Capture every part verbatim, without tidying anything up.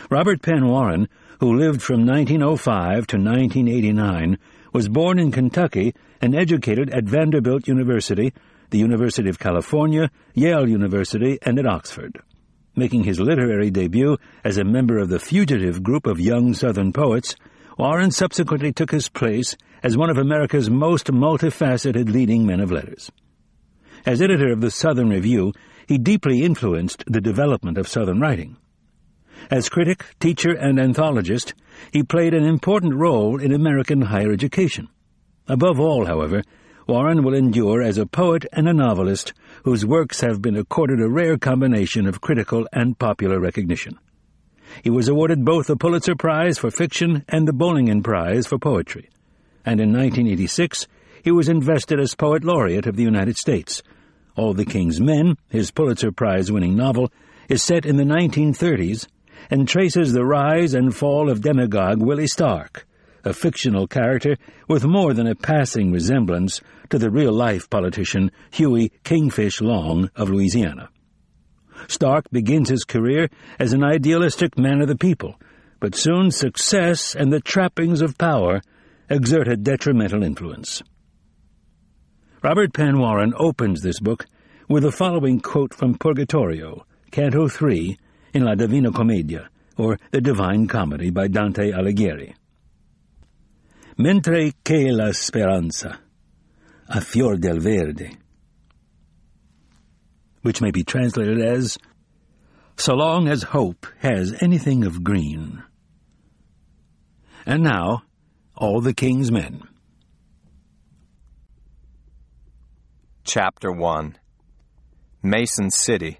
Robert Penn Warren, who lived from nineteen oh five to nineteen eighty-nine, was born in Kentucky and educated at Vanderbilt University, the University of California, Yale University, and at Oxford. Making his literary debut as a member of the fugitive group of young Southern poets, Warren subsequently took his place as one of America's most multifaceted leading men of letters. As editor of the Southern Review, he deeply influenced the development of Southern writing. As critic, teacher, and anthologist, he played an important role in American higher education. Above all, however, Warren will endure as a poet and a novelist whose works have been accorded a rare combination of critical and popular recognition. He was awarded both the Pulitzer Prize for Fiction and the Bowlingen Prize for Poetry, and in nineteen eighty-six he was invested as Poet Laureate of the United States. All the King's Men, his Pulitzer Prize-winning novel, is set in the nineteen thirties and traces the rise and fall of demagogue Willie Stark, a fictional character with more than a passing resemblance to the real-life politician Huey Kingfish Long of Louisiana. Stark begins his career as an idealistic man of the people, but soon success and the trappings of power exert a detrimental influence. Robert Penn Warren opens this book with the following quote from Purgatorio, Canto three, in La Divina Commedia, or The Divine Comedy by Dante Alighieri. Mentre che la speranza, a fior del verde, which may be translated as, so long as hope has anything of green. And now, All the King's Men. Chapter one. Mason City.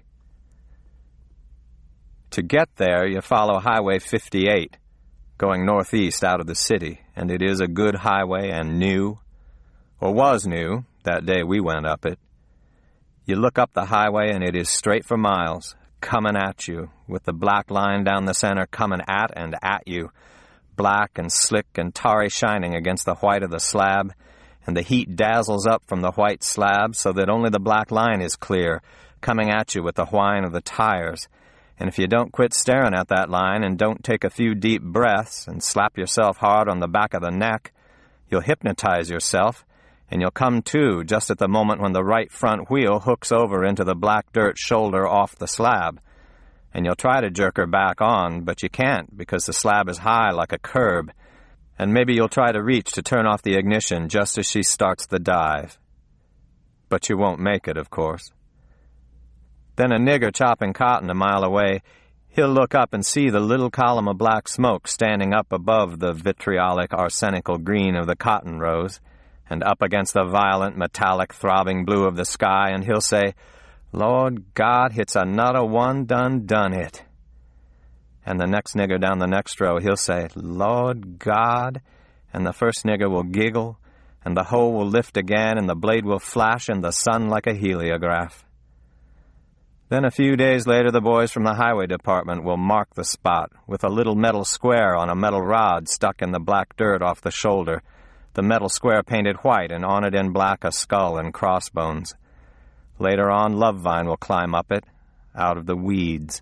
To get there, you follow Highway fifty-eight, going northeast out of the city, and it is a good highway and new, or was new, that day we went up it. You look up the highway and it is straight for miles, coming at you, with the black line down the center coming at and at you, black and slick and tarry shining against the white of the slab, and the heat dazzles up from the white slab so that only the black line is clear, coming at you with the whine of the tires. And if you don't quit staring at that line and don't take a few deep breaths and slap yourself hard on the back of the neck, you'll hypnotize yourself, and you'll come to just at the moment when the right front wheel hooks over into the black dirt shoulder off the slab. And you'll try to jerk her back on, but you can't because the slab is high like a curb, and maybe you'll try to reach to turn off the ignition just as she starts the dive. But you won't make it, of course. Then a nigger chopping cotton a mile away, he'll look up and see the little column of black smoke standing up above the vitriolic arsenical green of the cotton rows, and up against the violent, metallic, throbbing blue of the sky, and he'll say, "Lord God, it's another one done done it." And the next nigger down the next row, he'll say, "Lord God," and the first nigger will giggle, and the hoe will lift again, and the blade will flash in the sun like a heliograph. Then a few days later, the boys from the highway department will mark the spot with a little metal square on a metal rod stuck in the black dirt off the shoulder, the metal square painted white, and on it in black a skull and crossbones. Later on, Lovevine will climb up it, out of the weeds.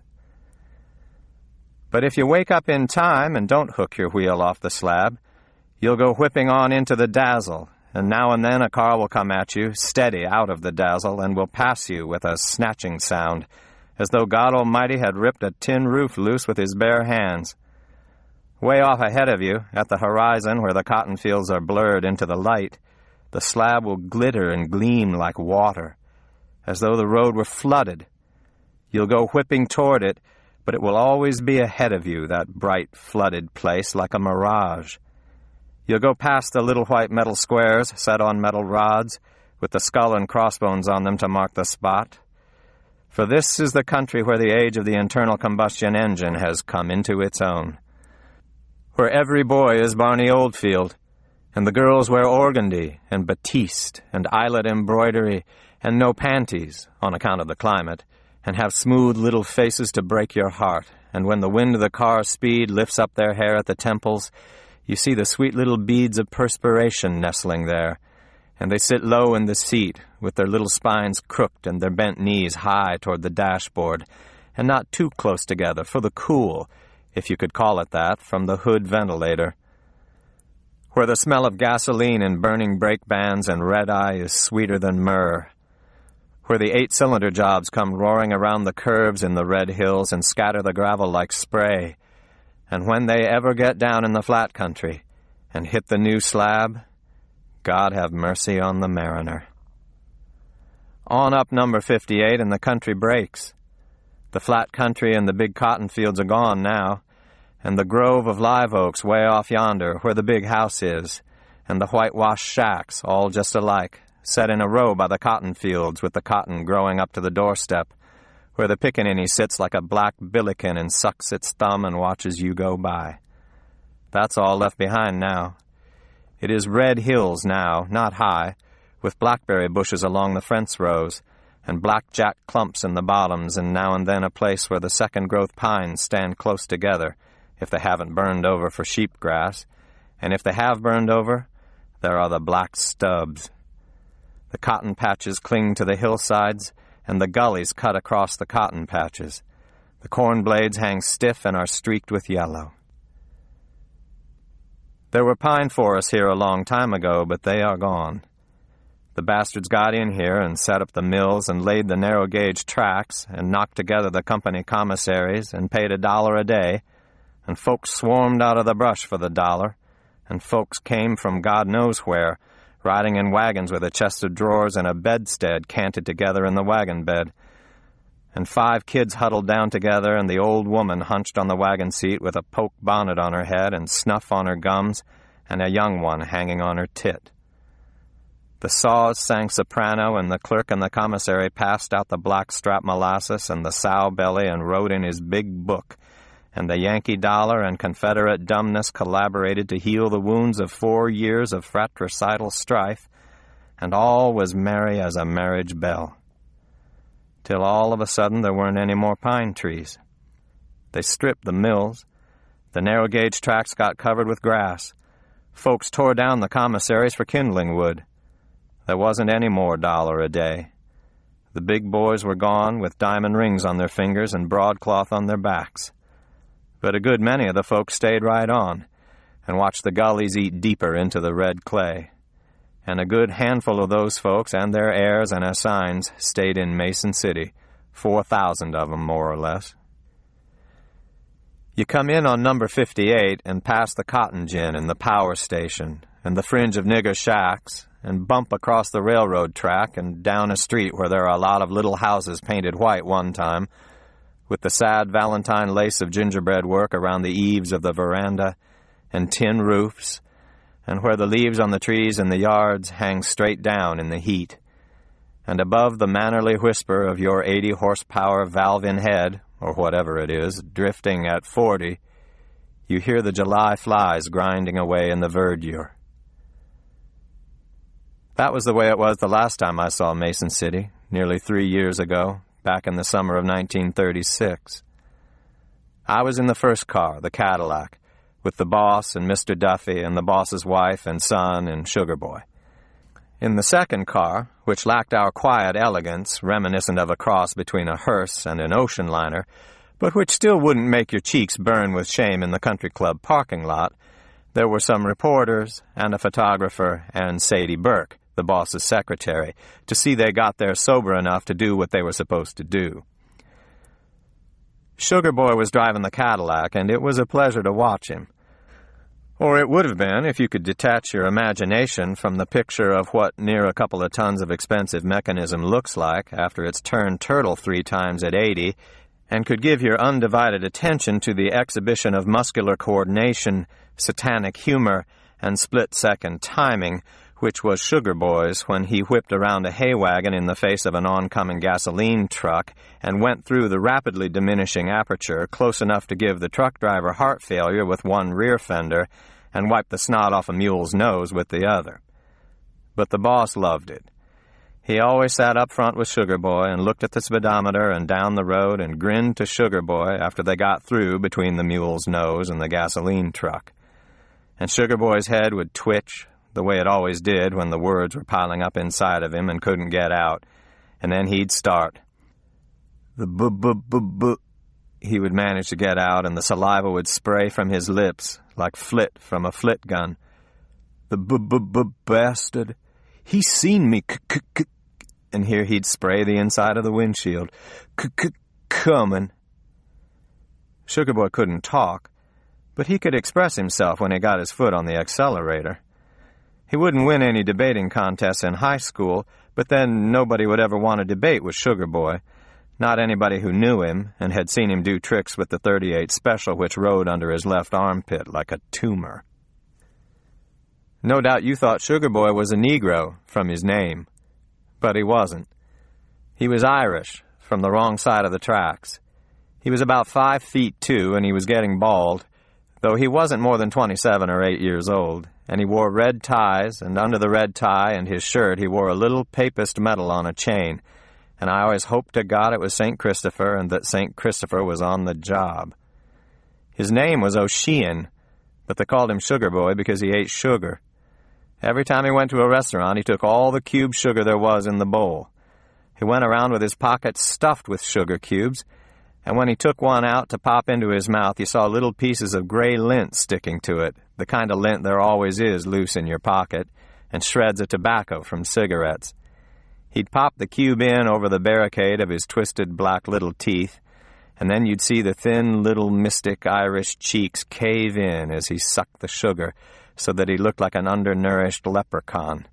But if you wake up in time and don't hook your wheel off the slab, you'll go whipping on into the dazzle, and now and then a car will come at you, steady out of the dazzle, and will pass you with a snatching sound, as though God Almighty had ripped a tin roof loose with his bare hands. Way off ahead of you, at the horizon where the cotton fields are blurred into the light, the slab will glitter and gleam like water, as though the road were flooded. You'll go whipping toward it, but it will always be ahead of you, that bright, flooded place, like a mirage. You'll go past the little white metal squares set on metal rods, with the skull and crossbones on them to mark the spot. For this is the country where the age of the internal combustion engine has come into its own, where every boy is Barney Oldfield, and the girls wear organdy and batiste and eyelet embroidery and no panties on account of the climate, and have smooth little faces to break your heart, and when the wind of the car's speed lifts up their hair at the temples, you see the sweet little beads of perspiration nestling there, and they sit low in the seat, with their little spines crooked and their bent knees high toward the dashboard, and not too close together for the cool, if you could call it that, from the hood ventilator, where the smell of gasoline and burning brake bands and red-eye is sweeter than myrrh, where the eight-cylinder jobs come roaring around the curves in the red hills and scatter the gravel like spray, and when they ever get down in the flat country and hit the new slab, God have mercy on the mariner. On up number fifty-eight and the country breaks. The flat country and the big cotton fields are gone now, and the grove of live oaks way off yonder where the big house is, and the whitewashed shacks, all just alike, set in a row by the cotton fields with the cotton growing up to the doorstep, where the pickaninny sits like a black billiken and sucks its thumb and watches you go by. That's all left behind now. It is red hills now, not high, with blackberry bushes along the fence rows, and blackjack clumps in the bottoms, and now and then a place where the second-growth pines stand close together, if they haven't burned over for sheep grass, and if they have burned over, there are the black stubs. The cotton patches cling to the hillsides, and the gullies cut across the cotton patches. The corn blades hang stiff and are streaked with yellow. There were pine forests here a long time ago, but they are gone. The bastards got in here and set up the mills and laid the narrow-gauge tracks and knocked together the company commissaries and paid a dollar a day, and folks swarmed out of the brush for the dollar, and folks came from God knows where, riding in wagons with a chest of drawers and a bedstead canted together in the wagon bed, and five kids huddled down together and the old woman hunched on the wagon seat with a poke bonnet on her head and snuff on her gums and a young one hanging on her tit. The saws sang soprano, and the clerk in the commissary passed out the black-strap molasses and the sow belly and wrote in his big book, and the Yankee dollar and Confederate dumbness collaborated to heal the wounds of four years of fratricidal strife, and all was merry as a marriage bell. Till all of a sudden there weren't any more pine trees. They stripped the mills. The narrow-gauge tracks got covered with grass. Folks tore down the commissaries for kindling wood. There wasn't any more dollar a day. The big boys were gone with diamond rings on their fingers and broadcloth on their backs. But a good many of the folks stayed right on and watched the gullies eat deeper into the red clay. And a good handful of those folks and their heirs and assigns stayed in Mason City, four thousand of them more or less. You come in on number fifty-eight and pass the cotton gin and the power station and the fringe of nigger shacks and bump across the railroad track and down a street where there are a lot of little houses painted white one time, with the sad valentine lace of gingerbread work around the eaves of the veranda, and tin roofs, and where the leaves on the trees in the yards hang straight down in the heat. And above the mannerly whisper of your eighty-horsepower valve-in head, or whatever it is, drifting at forty, you hear the July flies grinding away in the verdure. That was the way it was the last time I saw Mason City, nearly three years ago, back in the summer of nineteen thirty-six. I was in the first car, the Cadillac, with the boss and Mister Duffy and the boss's wife and son and Sugar Boy. In the second car, which lacked our quiet elegance, reminiscent of a cross between a hearse and an ocean liner, but which still wouldn't make your cheeks burn with shame in the country club parking lot, there were some reporters and a photographer and Sadie Burke, the boss's secretary, to see they got there sober enough to do what they were supposed to do. Sugar Boy was driving the Cadillac, and it was a pleasure to watch him. Or it would have been if you could detach your imagination from the picture of what near a couple of tons of expensive mechanism looks like after it's turned turtle three times at eighty, and could give your undivided attention to the exhibition of muscular coordination, satanic humor, and split-second timing, which was Sugar Boy's when he whipped around a hay wagon in the face of an oncoming gasoline truck and went through the rapidly diminishing aperture close enough to give the truck driver heart failure with one rear fender and wipe the snot off a mule's nose with the other. But the boss loved it. He always sat up front with Sugar Boy and looked at the speedometer and down the road and grinned to Sugar Boy after they got through between the mule's nose and the gasoline truck. And Sugar Boy's head would twitch, the way it always did when the words were piling up inside of him and couldn't get out, and then he'd start. The bu-bu-bu-bu, he would manage to get out, and the saliva would spray from his lips like flit from a flit gun. The b-b-b-bastard. He's seen me c-c-c... And here he'd spray the inside of the windshield. C-c-coming. Sugar Boy couldn't talk, but he could express himself when he got his foot on the accelerator. He wouldn't win any debating contests in high school, but then nobody would ever want to debate with Sugar Boy. Not anybody who knew him and had seen him do tricks with the thirty-eight Special, which rode under his left armpit like a tumor. No doubt you thought Sugar Boy was a Negro from his name, but he wasn't. He was Irish, from the wrong side of the tracks. He was about five feet two, and he was getting bald, though he wasn't more than twenty-seven or eight years old, and he wore red ties, and under the red tie and his shirt he wore a little papist medal on a chain, and I always hoped to God it was Saint Christopher and that Saint Christopher was on the job. His name was O'Sheehan, but they called him Sugar Boy because he ate sugar. Every time he went to a restaurant, he took all the cube sugar there was in the bowl. He went around with his pockets stuffed with sugar cubes, and when he took one out to pop into his mouth, you saw little pieces of gray lint sticking to it, the kind of lint there always is loose in your pocket, and shreds of tobacco from cigarettes. He'd pop the cube in over the barricade of his twisted black little teeth, and then you'd see the thin little mystic Irish cheeks cave in as he sucked the sugar, so that he looked like an undernourished leprechaun.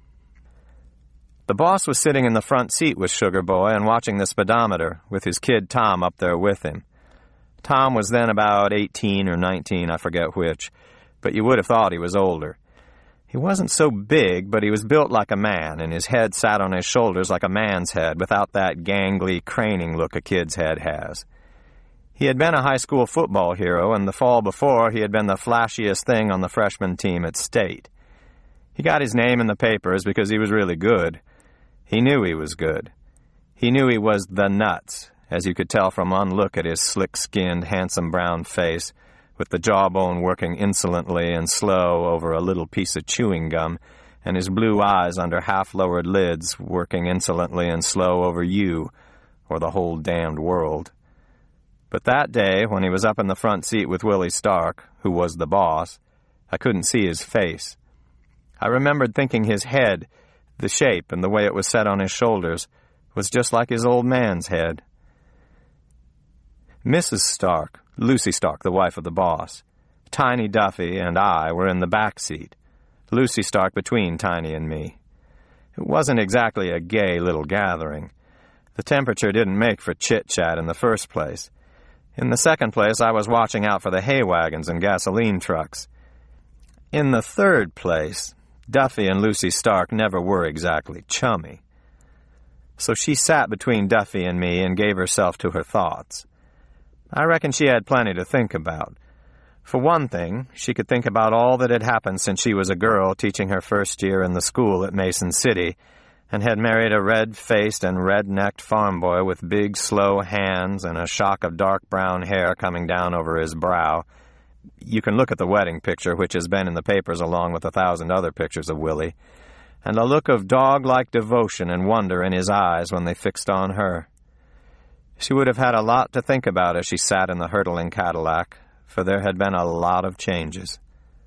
The boss was sitting in the front seat with Sugar Boy and watching the speedometer, with his kid Tom up there with him. Tom was then about eighteen or nineteen, I forget which, but you would have thought he was older. He wasn't so big, but he was built like a man, and his head sat on his shoulders like a man's head, without that gangly, craning look a kid's head has. He had been a high school football hero, and the fall before he had been the flashiest thing on the freshman team at State. He got his name in the papers because he was really good. He knew he was good. He knew he was the nuts, as you could tell from one look at his slick-skinned, handsome brown face, with the jawbone working insolently and slow over a little piece of chewing gum, and his blue eyes under half-lowered lids working insolently and slow over you, or the whole damned world. But that day, when he was up in the front seat with Willie Stark, who was the boss, I couldn't see his face. I remembered thinking his head, the shape and the way it was set on his shoulders, was just like his old man's head. Missus Stark, Lucy Stark, the wife of the boss, Tiny Duffy, and I were in the back seat, Lucy Stark between Tiny and me. It wasn't exactly a gay little gathering. The temperature didn't make for chit-chat in the first place. In the second place, I was watching out for the hay wagons and gasoline trucks. In the third place, Duffy and Lucy Stark never were exactly chummy. So she sat between Duffy and me and gave herself to her thoughts. I reckon she had plenty to think about. For one thing, she could think about all that had happened since she was a girl teaching her first year in the school at Mason City, and had married a red-faced and red-necked farm boy with big, slow hands and a shock of dark brown hair coming down over his brow. You can look at the wedding picture, which has been in the papers along with a thousand other pictures of Willie, and a look of dog-like devotion and wonder in his eyes when they fixed on her. She would have had a lot to think about as she sat in the hurtling Cadillac, for there had been a lot of changes.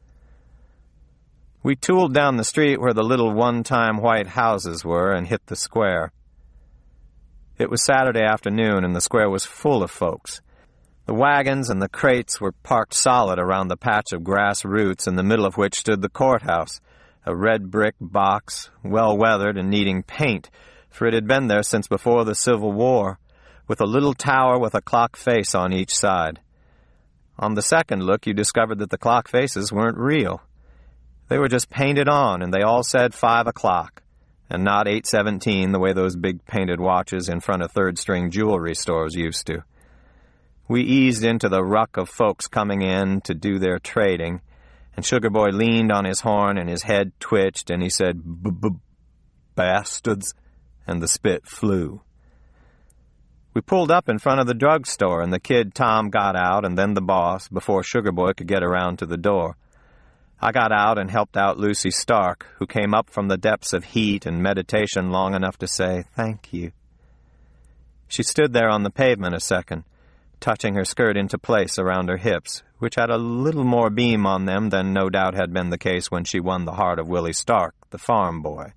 We tooled down the street where the little one-time white houses were and hit the square. It was Saturday afternoon, and the square was full of folks. The wagons and the crates were parked solid around the patch of grass roots in the middle of which stood the courthouse, a red brick box, well-weathered and needing paint, for it had been there since before the Civil War, with a little tower with a clock face on each side. On the second look, you discovered that the clock faces weren't real. They were just painted on, and they all said five o'clock, and not eight seventeen the way those big painted watches in front of third-string jewelry stores used to. We eased into the ruck of folks coming in to do their trading, and Sugar Boy leaned on his horn, and his head twitched, and he said, "B-b-bastards," and the spit flew. We pulled up in front of the drugstore, and the kid Tom got out, and then the boss, before Sugar Boy could get around to the door. I got out and helped out Lucy Stark, who came up from the depths of heat and meditation long enough to say, "Thank you." She stood there on the pavement a second, touching her skirt into place around her hips, which had a little more beam on them than no doubt had been the case when she won the heart of Willie Stark, the farm boy.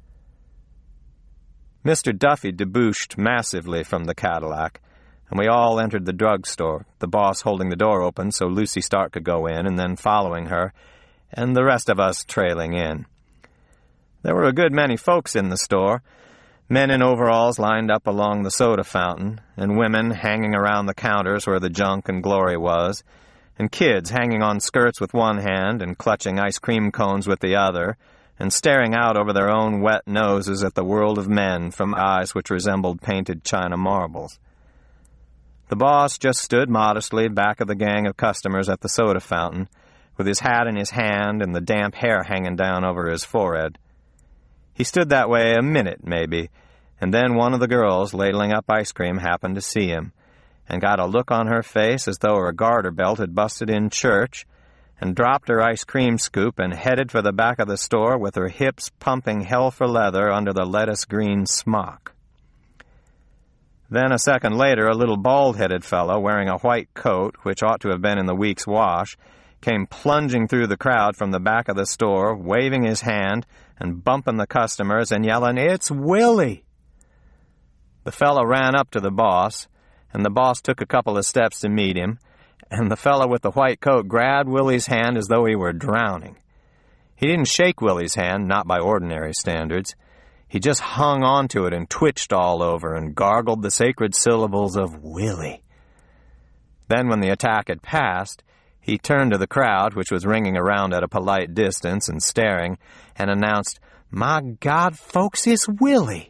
Mister Duffy debouched massively from the Cadillac, and we all entered the drugstore, the boss holding the door open so Lucy Stark could go in, and then following her, and the rest of us trailing in. There were a good many folks in the store, men in overalls lined up along the soda fountain, and women hanging around the counters where the junk and glory was, and kids hanging on skirts with one hand and clutching ice cream cones with the other, and staring out over their own wet noses at the world of men from eyes which resembled painted china marbles. The boss just stood modestly back of the gang of customers at the soda fountain, with his hat in his hand and the damp hair hanging down over his forehead. He stood that way a minute, maybe, and then one of the girls ladling up ice cream happened to see him, and got a look on her face as though her garter belt had busted in church, and dropped her ice cream scoop and headed for the back of the store with her hips pumping hell for leather under the lettuce-green smock. Then a second later, a little bald-headed fellow wearing a white coat, which ought to have been in the week's wash, came plunging through the crowd from the back of the store, waving his hand and bumping the customers and yelling, "It's Willie!" The fellow ran up to the boss, and the boss took a couple of steps to meet him, and the fellow with the white coat grabbed Willie's hand as though he were drowning. He didn't shake Willie's hand, not by ordinary standards. He just hung onto it and twitched all over and gargled the sacred syllables of Willie. Then when the attack had passed, he turned to the crowd, which was ringing around at a polite distance and staring, and announced, "My God, folks, it's Willie!"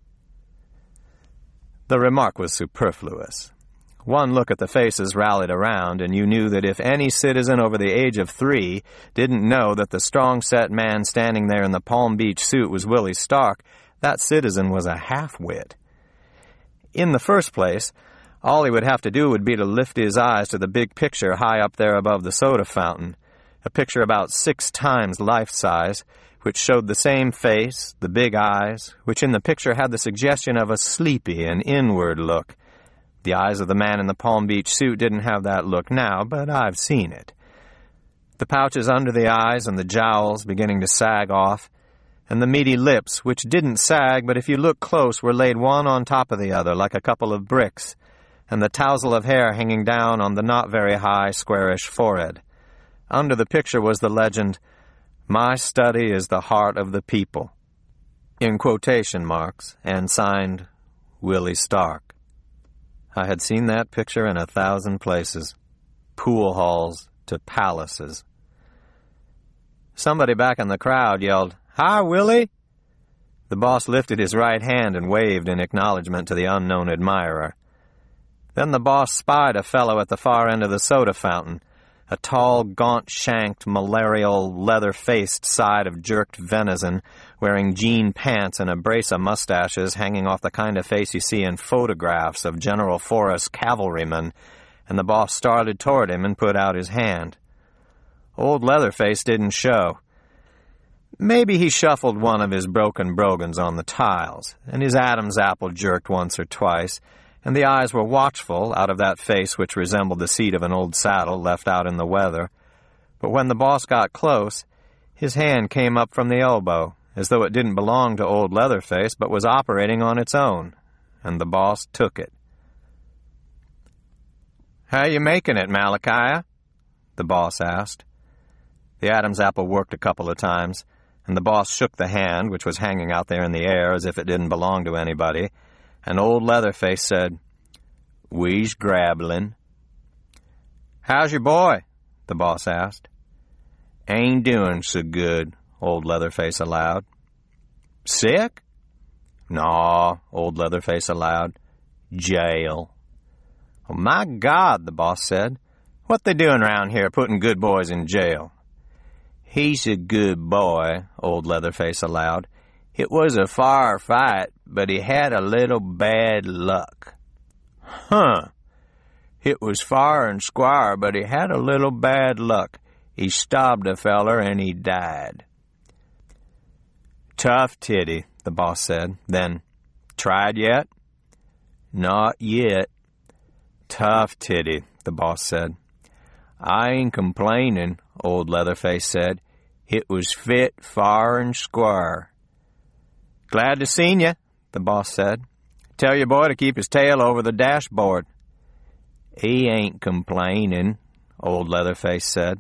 The remark was superfluous. One look at the faces rallied around, and you knew that if any citizen over the age of three didn't know that the strong-set man standing there in the Palm Beach suit was Willie Stark, that citizen was a half-wit. In the first place, all he would have to do would be to lift his eyes to the big picture high up there above the soda fountain, a picture about six times life-size, which showed the same face, the big eyes, which in the picture had the suggestion of a sleepy and inward look. The eyes of the man in the Palm Beach suit didn't have that look now, but I've seen it. The pouches under the eyes and the jowls beginning to sag off, and the meaty lips, which didn't sag, but if you looked close were laid one on top of the other like a couple of bricks, and the tousle of hair hanging down on the not very high, squarish forehead. Under the picture was the legend, "My study is the heart of the people," in quotation marks, and signed, Willie Stark. I had seen that picture in a thousand places, pool halls to palaces. Somebody back in the crowd yelled, "Hi, Willie!" The boss lifted his right hand and waved in acknowledgment to the unknown admirer. Then the boss spied a fellow at the far end of the soda fountain, a tall, gaunt-shanked, malarial, leather-faced side of jerked venison, wearing jean pants and a brace of mustaches hanging off the kind of face you see in photographs of General Forrest's cavalrymen, and the boss started toward him and put out his hand. Old Leatherface didn't show. Maybe he shuffled one of his broken brogans on the tiles, and his Adam's apple jerked once or twice, and the eyes were watchful out of that face which resembled the seat of an old saddle left out in the weather. But when the boss got close, his hand came up from the elbow, as though it didn't belong to old Leatherface, but was operating on its own, and the boss took it. "How you making it, Malachi?" the boss asked. The Adam's apple worked a couple of times, and the boss shook the hand, which was hanging out there in the air as if it didn't belong to anybody, and old Leatherface said, "We's grabbling." "How's your boy?" the boss asked. "Ain't doing so good," old Leatherface allowed. "Sick?" "Naw," old Leatherface allowed. "Jail." "Oh, my God," the boss said. "What they doing around here putting good boys in jail?" "He's a good boy," old Leatherface allowed. "It was a fair fight, but he had a little bad luck." "Huh. It was fair and square, but he had a little bad luck. He stabbed a feller and he died." "Tough titty," the boss said. Then, "Tried yet?" "Not yet." "Tough titty," the boss said. "I ain't complaining," old Leatherface said. "It was fit, fair, and square." "Glad to seen you," the boss said. "Tell your boy to keep his tail over the dashboard." "He ain't complaining," old Leatherface said.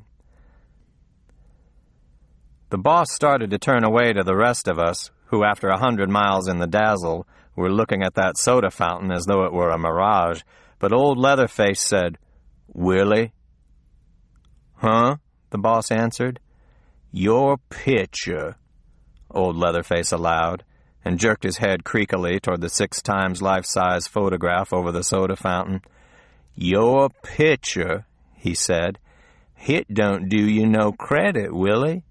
The boss started to turn away to the rest of us, who after a hundred miles in the dazzle were looking at that soda fountain as though it were a mirage, but old Leatherface said, "Willie?" "Huh?" the boss answered. "Your picture," old Leatherface allowed, and jerked his head creakily toward the six times life-size photograph over the soda fountain. "Your picture," he said. "Hit don't do you no credit, Willie."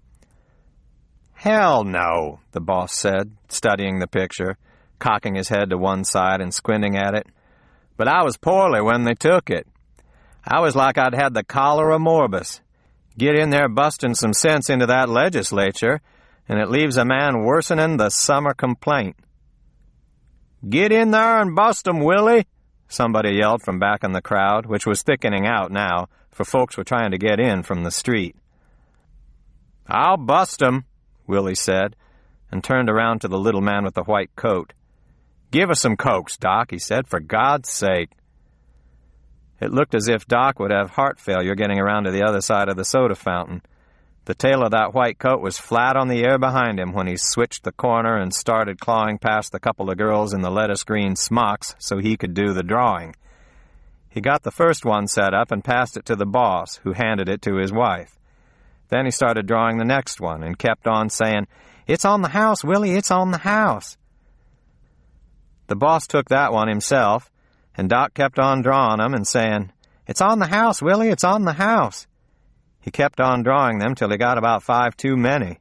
"Hell no," the boss said, studying the picture, cocking his head to one side and squinting at it. "But I was poorly when they took it. I was like I'd had the cholera morbus. Get in there busting some sense into that legislature, and it leaves a man worsening the summer complaint." "Get in there and bust 'em, Willie," somebody yelled from back in the crowd, which was thickening out now, for folks were trying to get in from the street. "I'll bust 'em," Willie said, and turned around to the little man with the white coat. "Give us some cokes, Doc," he said, "for God's sake." It looked as if Doc would have heart failure getting around to the other side of the soda fountain. The tail of that white coat was flat on the air behind him when he switched the corner and started clawing past the couple of girls in the lettuce-green smocks so he could do the drawing. He got the first one set up and passed it to the boss, who handed it to his wife. Then he started drawing the next one and kept on saying, "It's on the house, Willie, it's on the house." The boss took that one himself, and Doc kept on drawing them and saying, "It's on the house, Willie, it's on the house." He kept on drawing them till he got about five too many.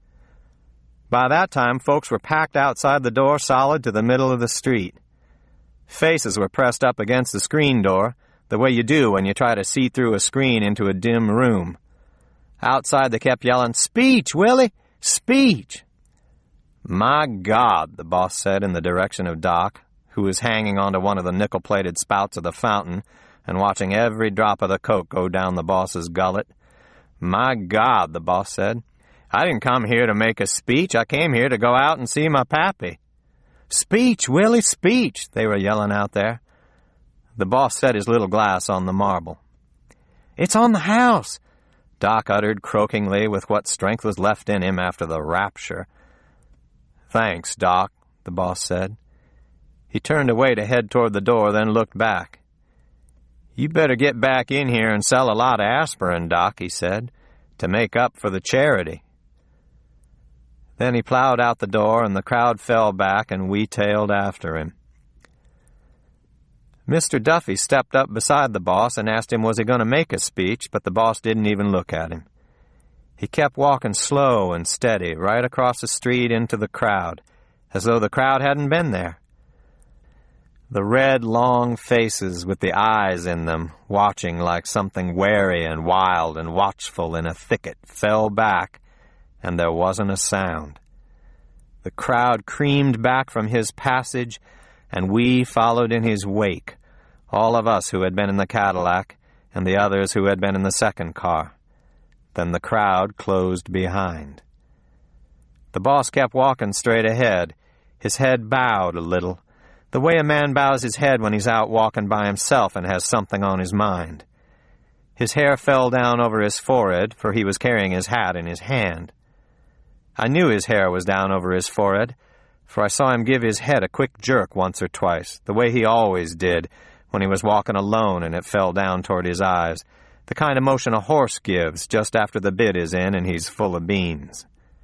By that time, folks were packed outside the door solid to the middle of the street. Faces were pressed up against the screen door, the way you do when you try to see through a screen into a dim room. Outside they kept yelling, "Speech, Willie! Speech!" "My God," the boss said in the direction of Doc, who was hanging onto one of the nickel-plated spouts of the fountain and watching every drop of the coke go down the boss's gullet. "My God," the boss said. "I didn't come here to make a speech. I came here to go out and see my pappy." "Speech, Willie, speech!" they were yelling out there. The boss set his little glass on the marble. "It's on the house," Doc uttered croakingly with what strength was left in him after the rapture. "Thanks, Doc," the boss said. He turned away to head toward the door, then looked back. "You better get back in here and sell a lot of aspirin, Doc," he said, "to make up for the charity." Then he plowed out the door, and the crowd fell back, and we tailed after him. Mister Duffy stepped up beside the boss and asked him was he going to make a speech, but the boss didn't even look at him. He kept walking slow and steady right across the street into the crowd, as though the crowd hadn't been there. The red, long faces with the eyes in them, watching like something wary and wild and watchful in a thicket, fell back, and there wasn't a sound. The crowd creamed back from his passage, and we followed in his wake, all of us who had been in the Cadillac and the others who had been in the second car. Then the crowd closed behind. The boss kept walking straight ahead, his head bowed a little, the way a man bows his head when he's out walking by himself and has something on his mind. His hair fell down over his forehead, for he was carrying his hat in his hand. I knew his hair was down over his forehead, for I saw him give his head a quick jerk once or twice, the way he always did when he was walking alone and it fell down toward his eyes, the kind of motion a horse gives just after the bit is in and he's full of beans.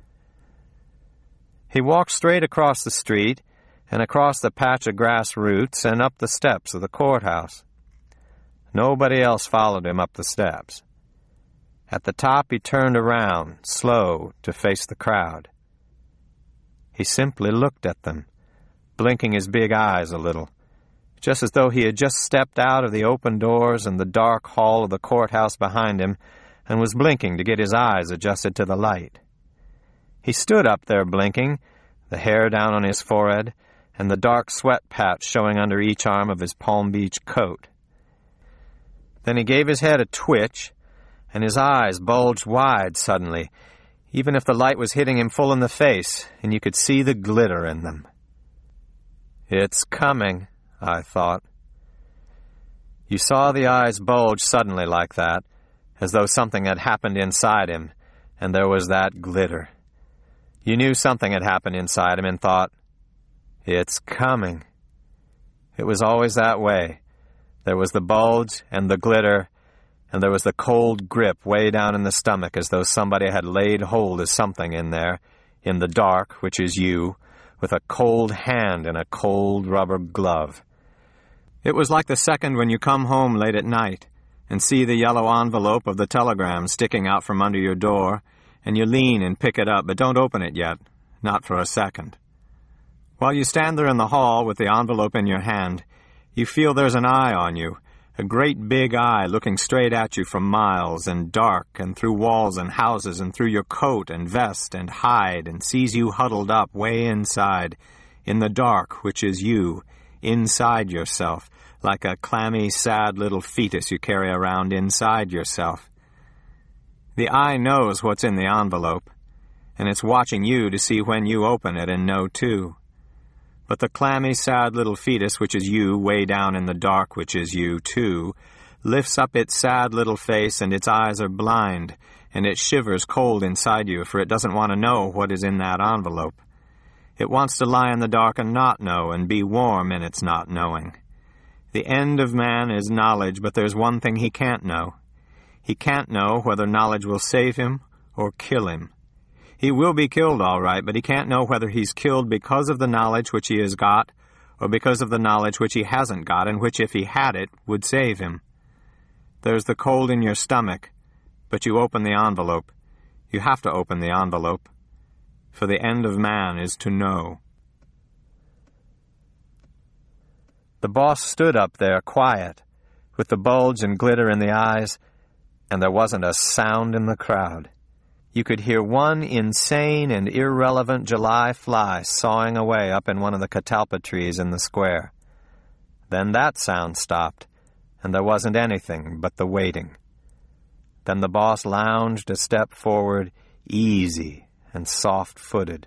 He walked straight across the street and across the patch of grass roots and up the steps of the courthouse. Nobody else followed him up the steps. At the top he turned around, slow, to face the crowd. He simply looked at them, blinking his big eyes a little, just as though he had just stepped out of the open doors and the dark hall of the courthouse behind him and was blinking to get his eyes adjusted to the light. He stood up there blinking, the hair down on his forehead, and the dark sweat patch showing under each arm of his Palm Beach coat. Then he gave his head a twitch, and his eyes bulged wide suddenly, even if the light was hitting him full in the face, and you could see the glitter in them. "It's coming," I thought. You saw the eyes bulge suddenly like that, as though something had happened inside him, and there was that glitter. You knew something had happened inside him and thought, "It's coming." It was always that way. There was the bulge and the glitter, and there was the cold grip way down in the stomach as though somebody had laid hold of something in there, in the dark, which is you, with a cold hand in a cold rubber glove. It was like the second when you come home late at night and see the yellow envelope of the telegram sticking out from under your door, and you lean and pick it up, but don't open it yet, not for a second. While you stand there in the hall with the envelope in your hand, you feel there's an eye on you, a great big eye looking straight at you from miles, and dark, and through walls and houses, and through your coat and vest and hide, and sees you huddled up way inside, in the dark, which is you, inside yourself, like a clammy, sad little fetus you carry around inside yourself. The eye knows what's in the envelope, and it's watching you to see when you open it and know too. But the clammy, sad little fetus, which is you, way down in the dark, which is you, too, lifts up its sad little face, and its eyes are blind, and it shivers cold inside you, for it doesn't want to know what is in that envelope. It wants to lie in the dark and not know, and be warm in its not knowing. The end of man is knowledge, but there's one thing he can't know. He can't know whether knowledge will save him or kill him. He will be killed all right, but he can't know whether he's killed because of the knowledge which he has got, or because of the knowledge which he hasn't got, and which, if he had it, would save him. There's the cold in your stomach, but you open the envelope. You have to open the envelope, for the end of man is to know. The boss stood up there, quiet, with the bulge and glitter in the eyes, and there wasn't a sound in the crowd. You could hear one insane and irrelevant July fly sawing away up in one of the catalpa trees in the square. Then that sound stopped, and there wasn't anything but the waiting. Then the boss lounged a step forward, easy and soft-footed.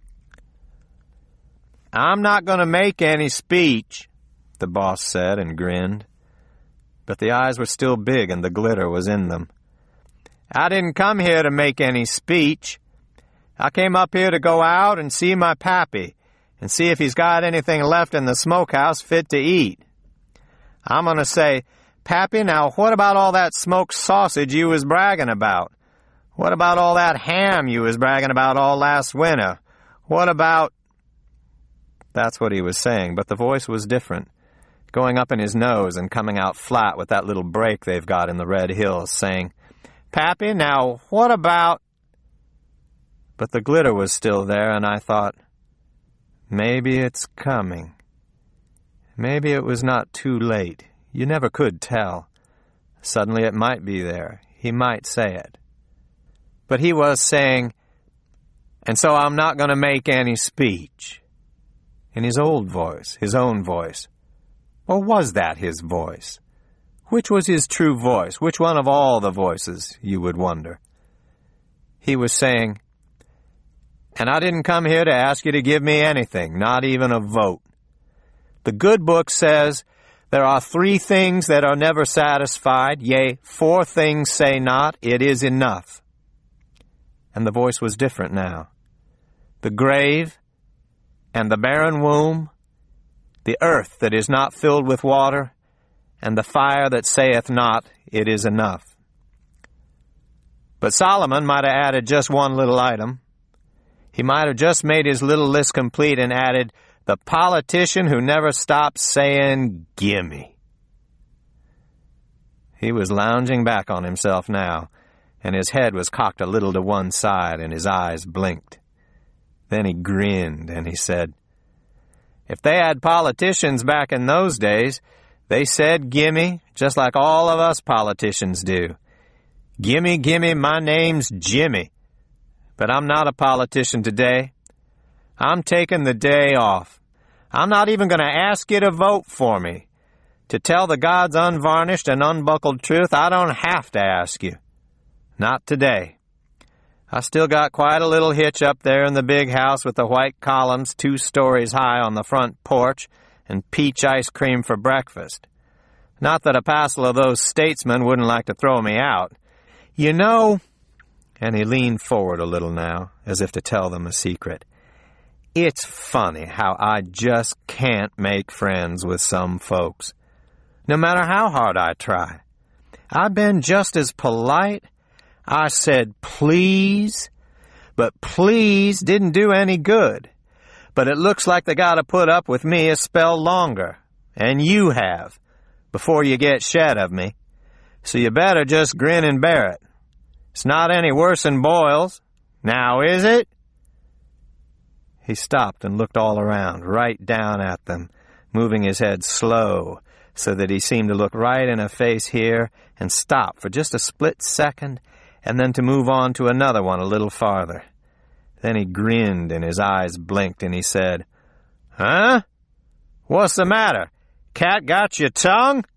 "I'm not going to make any speech," the boss said and grinned. But the eyes were still big and the glitter was in them. "I didn't come here to make any speech. I came up here to go out and see my pappy and see if he's got anything left in the smokehouse fit to eat. I'm going to say, 'Pappy, now what about all that smoked sausage you was bragging about? What about all that ham you was bragging about all last winter? What about—'" That's what he was saying, but the voice was different, going up in his nose and coming out flat with that little break they've got in the Red Hills, saying, "Pappy, now what about—" But the glitter was still there, and I thought, maybe it's coming. Maybe it was not too late. You never could tell. Suddenly it might be there. He might say it. But he was saying, "And so I'm not going to make any speech," in his old voice, his own voice. Or was that his voice? Which was his true voice? Which one of all the voices, you would wonder? He was saying, "And I didn't come here to ask you to give me anything, not even a vote. The good book says there are three things that are never satisfied, yea, four things say not, it is enough." And the voice was different now. The grave and the barren womb, the earth that is not filled with water, and the fire that saith not, it is enough. But Solomon might have added just one little item. He might have just made his little list complete and added, "The politician who never stops saying, 'Gimme.'" He was lounging back on himself now, and his head was cocked a little to one side, and his eyes blinked. Then he grinned, and he said, "If they had politicians back in those days, they said gimme, just like all of us politicians do. Gimme, gimme, my name's Jimmy. But I'm not a politician today. I'm taking the day off. I'm not even going to ask you to vote for me. To tell the God's unvarnished and unbuckled truth, I don't have to ask you. Not today. I still got quite a little hitch up there in the big house with the white columns two stories high on the front porch and peach ice cream for breakfast. Not that a passel of those statesmen wouldn't like to throw me out. You know, and he leaned forward a little now, as if to tell them a secret, it's funny how I just can't make friends with some folks, no matter how hard I try. I've been just as polite. I said please, but please didn't do any good. But it looks like they got to put up with me a spell longer, and you have, before you get shed of me. So you better just grin and bear it. It's not any worse than boils. Now, is it? He stopped and looked all around, right down at them, moving his head slow, so that he seemed to look right in a face here and stop for just a split second, and then to move on to another one a little farther. Then he grinned and his eyes blinked and he said, Huh? What's the matter? Cat got your tongue?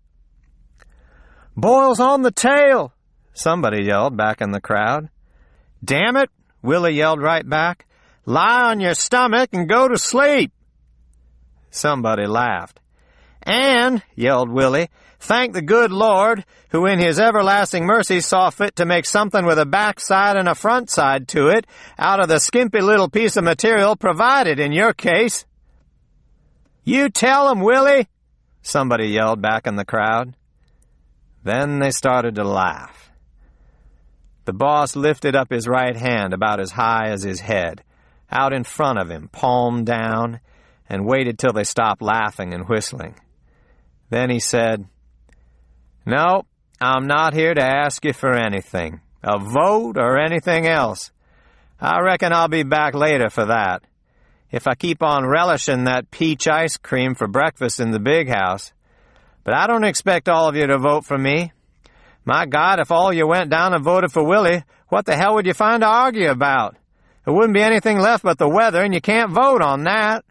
Boils on the tail, somebody yelled back in the crowd. Damn it, Willie yelled right back. Lie on your stomach and go to sleep. Somebody laughed. And, yelled Willie, thank the good Lord, who in his everlasting mercy saw fit to make something with a backside and a front side to it out of the skimpy little piece of material provided in your case. You tell him, Willie, somebody yelled back in the crowd. Then they started to laugh. The boss lifted up his right hand about as high as his head, out in front of him, palm down, and waited till they stopped laughing and whistling. Then he said, No, I'm not here to ask you for anything, a vote or anything else. I reckon I'll be back later for that, if I keep on relishing that peach ice cream for breakfast in the big house. But I don't expect all of you to vote for me. My God, if all you went down and voted for Willie, what the hell would you find to argue about? There wouldn't be anything left but the weather, and you can't vote on that.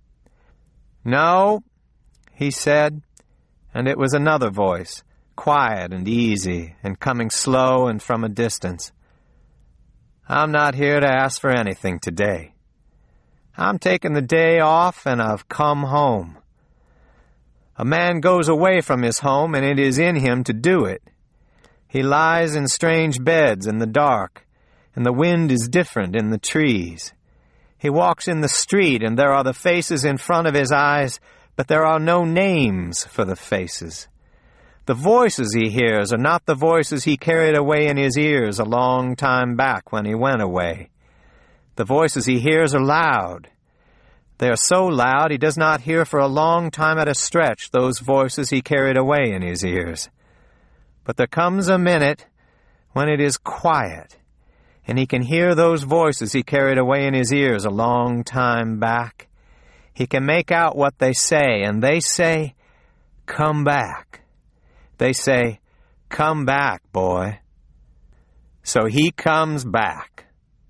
No, he said, and it was another voice, quiet and easy, and coming slow and from a distance. I'm not here to ask for anything today. I'm taking the day off, and I've come home. A man goes away from his home, and it is in him to do it. He lies in strange beds in the dark, and the wind is different in the trees. He walks in the street, and there are the faces in front of his eyes, but there are no names for the faces. The voices he hears are not the voices he carried away in his ears a long time back when he went away. The voices he hears are loud. They are so loud he does not hear for a long time at a stretch those voices he carried away in his ears. But there comes a minute when it is quiet, and he can hear those voices he carried away in his ears a long time back. He can make out what they say, and they say, Come back. They say, Come back, boy. So he comes back.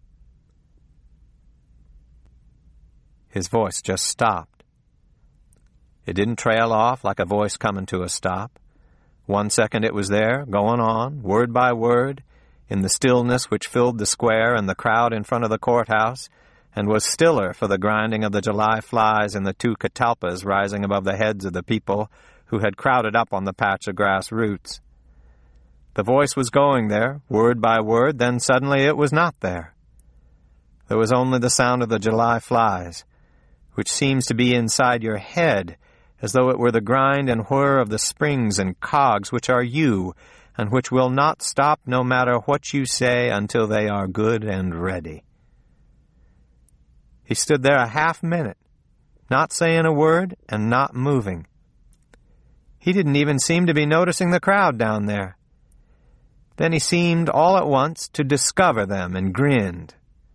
His voice just stopped. It didn't trail off like a voice coming to a stop. One second it was there, going on, word by word, in the stillness which filled the square and the crowd in front of the courthouse, and was stiller for the grinding of the July flies and the two catalpas rising above the heads of the people who had crowded up on the patch of grass roots. The voice was going there, word by word, then suddenly it was not there. There was only the sound of the July flies, which seems to be inside your head, as though it were the grind and whir of the springs and cogs which are you, and which will not stop no matter what you say until they are good and ready. He stood there a half minute, not saying a word and not moving. He didn't even seem to be noticing the crowd down there. Then he seemed all at once to discover them and grinned.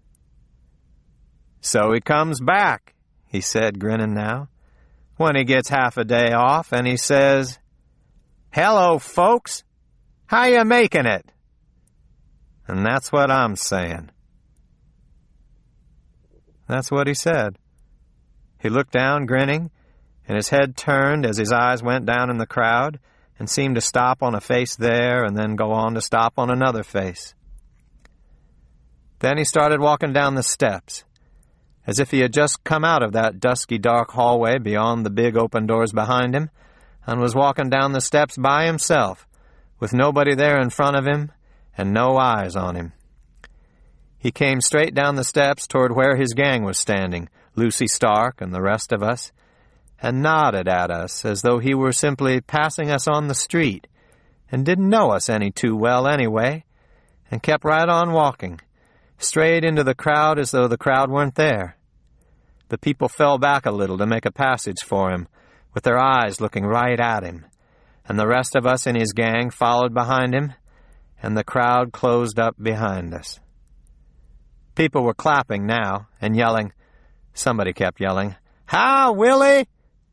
So he comes back, he said, grinning now, when he gets half a day off, and he says, Hello, folks. How you making it? And that's what I'm saying. That's what he said. He looked down, grinning, and his head turned as his eyes went down in the crowd and seemed to stop on a face there and then go on to stop on another face. Then he started walking down the steps, as if he had just come out of that dusky, dark hallway beyond the big open doors behind him, and was walking down the steps by himself, with nobody there in front of him and no eyes on him. He came straight down the steps toward where his gang was standing, Lucy Stark and the rest of us, and nodded at us as though he were simply passing us on the street, and didn't know us any too well anyway, and kept right on walking, straight into the crowd as though the crowd weren't there. The people fell back a little to make a passage for him, with their eyes looking right at him, and the rest of us in his gang followed behind him, and the crowd closed up behind us. People were clapping now, and yelling. Somebody kept yelling, "How, Willie?"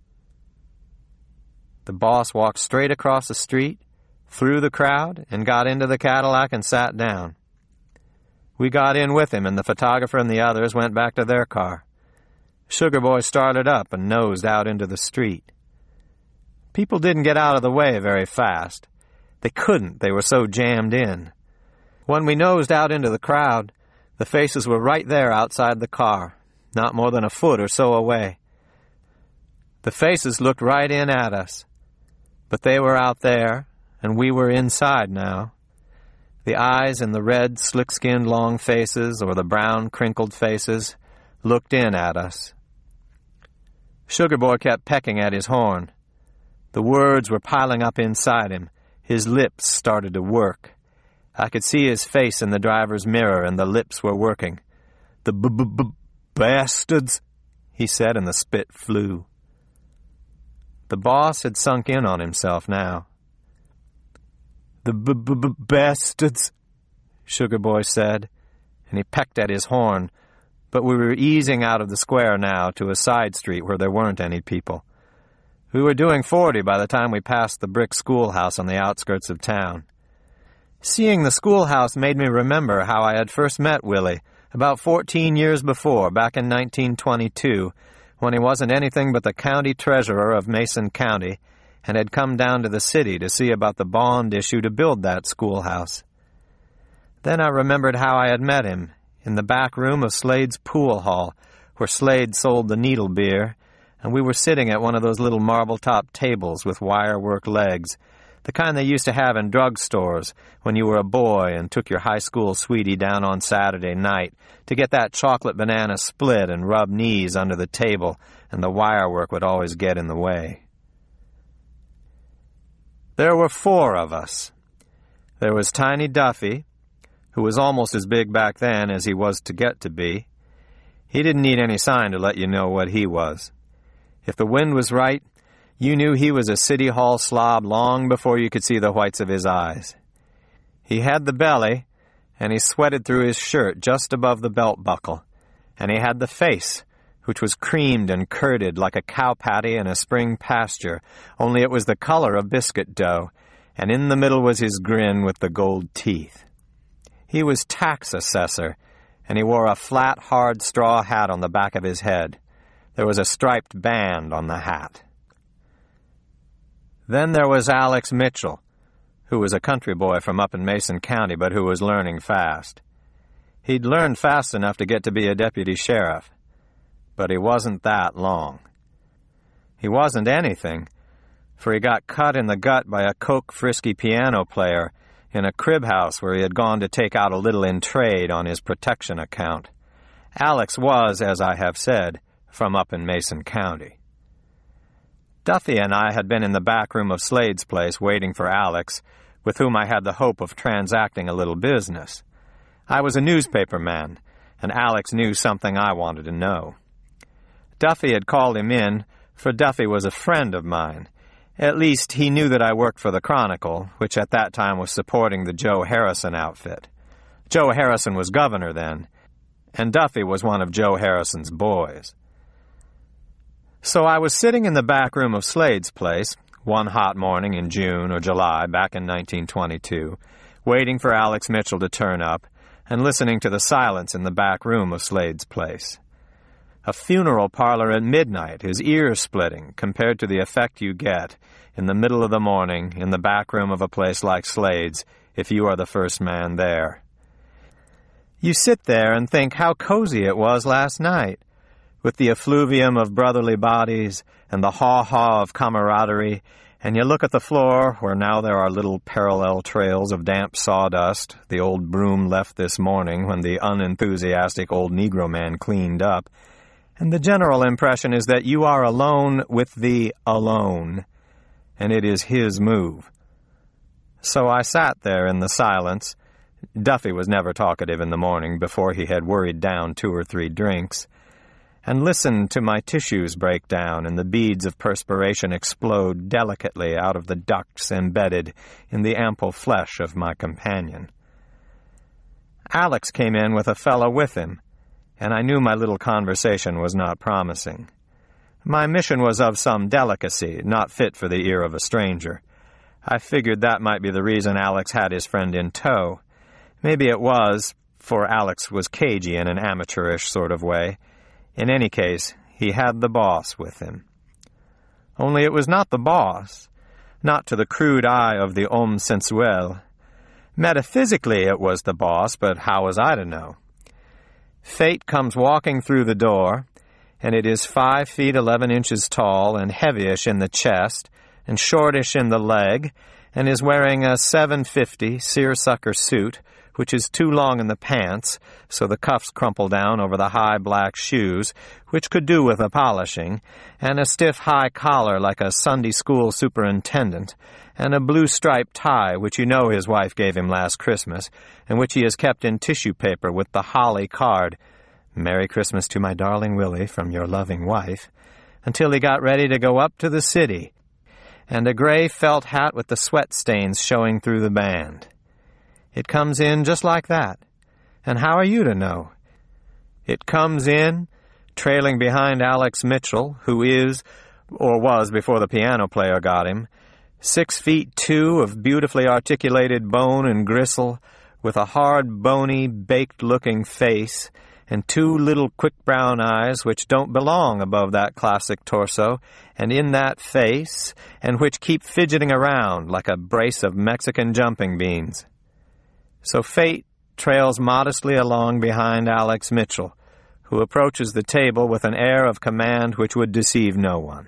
The boss walked straight across the street, through the crowd, and got into the Cadillac and sat down. We got in with him, and the photographer and the others went back to their car. Sugar Boy started up and nosed out into the street. People didn't get out of the way very fast. They couldn't, they were so jammed in. When we nosed out into the crowd, the faces were right there outside the car, not more than a foot or so away. The faces looked right in at us, but they were out there, and we were inside now. The eyes in the red, slick-skinned long faces or the brown, crinkled faces looked in at us. Sugar Boy kept pecking at his horn. The words were piling up inside him. His lips started to work. I could see his face in the driver's mirror, and the lips were working. "The b-b-b-bastards," he said, and the spit flew. The boss had sunk in on himself now. "The b-b-b-bastards," Sugar Boy said, and he pecked at his horn, but we were easing out of the square now to a side street where there weren't any people. We were doing forty by the time we passed the brick schoolhouse on the outskirts of town. Seeing the schoolhouse made me remember how I had first met Willie, about fourteen years before, back in nineteen twenty-two, when he wasn't anything but the county treasurer of Mason County, and had come down to the city to see about the bond issue to build that schoolhouse. Then I remembered how I had met him, in the back room of Slade's pool hall, where Slade sold the needle beer, and we were sitting at one of those little marble-top tables with wire-work legs, the kind they used to have in drugstores when you were a boy and took your high school sweetie down on Saturday night to get that chocolate banana split and rub knees under the table, and the wirework would always get in the way. There were four of us. There was Tiny Duffy, who was almost as big back then as he was to get to be. He didn't need any sign to let you know what he was. If the wind was right, you knew he was a city hall slob long before you could see the whites of his eyes. He had the belly, and he sweated through his shirt just above the belt buckle, and he had the face, which was creamed and curded like a cow patty in a spring pasture, only it was the color of biscuit dough, and in the middle was his grin with the gold teeth. He was tax assessor, and he wore a flat, hard straw hat on the back of his head. There was a striped band on the hat. Then there was Alex Mitchell, who was a country boy from up in Mason County, but who was learning fast. He'd learned fast enough to get to be a deputy sheriff, but he wasn't that long. He wasn't anything, for he got cut in the gut by a coke frisky piano player in a crib house where he had gone to take out a little in trade on his protection account. Alex was, as I have said, from up in Mason County. Duffy and I had been in the back room of Slade's place waiting for Alex, with whom I had the hope of transacting a little business. I was a newspaper man, and Alex knew something I wanted to know. Duffy had called him in, for Duffy was a friend of mine. At least, he knew that I worked for the Chronicle, which at that time was supporting the Joe Harrison outfit. Joe Harrison was governor then, and Duffy was one of Joe Harrison's boys. So I was sitting in the back room of Slade's place, one hot morning in June or July back in nineteen twenty-two, waiting for Alex Mitchell to turn up, and listening to the silence in the back room of Slade's place. A funeral parlor at midnight is ear-splitting compared to the effect you get in the middle of the morning in the back room of a place like Slade's if you are the first man there. You sit there and think how cozy it was last night, with the effluvium of brotherly bodies and the haw-haw of camaraderie, and you look at the floor where now there are little parallel trails of damp sawdust, the old broom left this morning when the unenthusiastic old Negro man cleaned up, and the general impression is that you are alone with the alone, and it is his move. So I sat there in the silence. Duffy was never talkative in the morning before he had worried down two or three drinks, and listened to my tissues break down and the beads of perspiration explode delicately out of the ducts embedded in the ample flesh of my companion. Alex came in with a fellow with him, and I knew my little conversation was not promising. My mission was of some delicacy, not fit for the ear of a stranger. I figured that might be the reason Alex had his friend in tow. Maybe it was, for Alex was cagey in an amateurish sort of way. In any case, he had the boss with him. Only it was not the boss, not to the crude eye of the homme sensuel. Metaphysically it was the boss, but how was I to know? Fate comes walking through the door, and it is five feet eleven inches tall and heavyish in the chest and shortish in the leg, and is wearing a seven fifty seersucker suit, which is too long in the pants, so the cuffs crumple down over the high black shoes, which could do with a polishing, and a stiff high collar like a Sunday school superintendent, and a blue-striped tie which you know his wife gave him last Christmas, and which he has kept in tissue paper with the holly card, "Merry Christmas to my darling Willie from your loving wife," until he got ready to go up to the city, and a gray felt hat with the sweat stains showing through the band. It comes in just like that. And how are you to know? It comes in, trailing behind Alex Mitchell, who is, or was before the piano player got him, six feet two of beautifully articulated bone and gristle, with a hard, bony, baked-looking face, and two little quick brown eyes which don't belong above that classic torso, and in that face, and which keep fidgeting around like a brace of Mexican jumping beans. So fate trails modestly along behind Alex Mitchell, who approaches the table with an air of command which would deceive no one.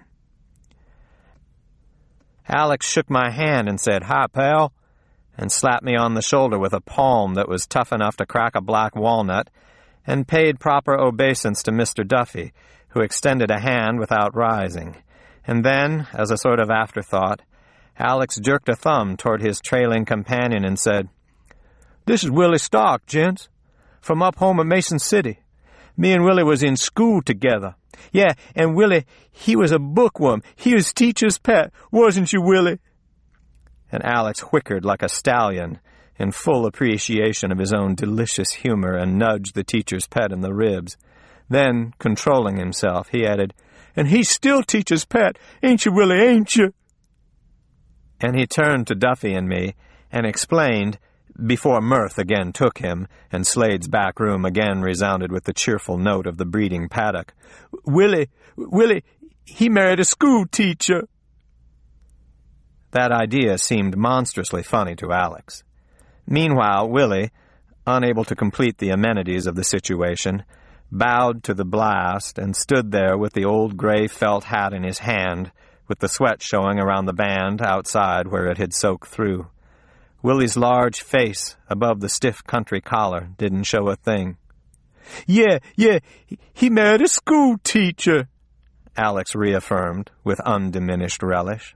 Alex shook my hand and said, "Hi, pal," and slapped me on the shoulder with a palm that was tough enough to crack a black walnut, and paid proper obeisance to Mister Duffy, who extended a hand without rising. And then, as a sort of afterthought, Alex jerked a thumb toward his trailing companion and said, "This is Willie Stark, gents, from up home at Mason City. Me and Willie was in school together. Yeah, and Willie, he was a bookworm. He was teacher's pet, wasn't you, Willie?" And Alex whickered like a stallion in full appreciation of his own delicious humor and nudged the teacher's pet in the ribs. Then, controlling himself, he added, "And he's still teacher's pet, ain't you, Willie, ain't you?" And he turned to Duffy and me and explained, before mirth again took him, and Slade's back room again resounded with the cheerful note of the breeding paddock, Willie, Willie, he married a school teacher." That idea seemed monstrously funny to Alex. Meanwhile, Willie, unable to complete the amenities of the situation, bowed to the blast and stood there with the old gray felt hat in his hand, with the sweat showing around the band outside where it had soaked through. Willie's large face above the stiff country collar didn't show a thing. "Yeah, yeah, he married a school teacher," Alex reaffirmed with undiminished relish.